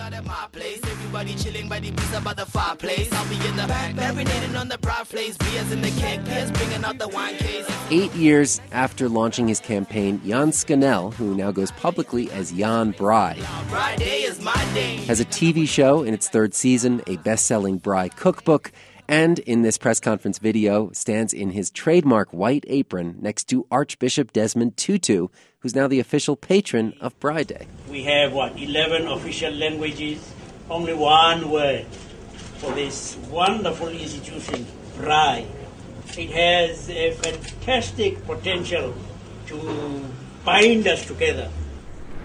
out at my place. Everybody chilling by the pizza by the fireplace. I'll be in the back, marinating on the broad place. Beers in the keg, beers bringing out the wine case. 8 years after launching his campaign, Jan Scannell, who now goes publicly as Jan Bry, has a TV show in its third season, a best-selling Bry cookbook, and in this press conference video stands in his trademark white apron next to Archbishop Desmond Tutu, who's now the official patron of Bry Day. We have, 11 official languages, only one word for this wonderful institution, Bry. It has a fantastic potential to bind us together.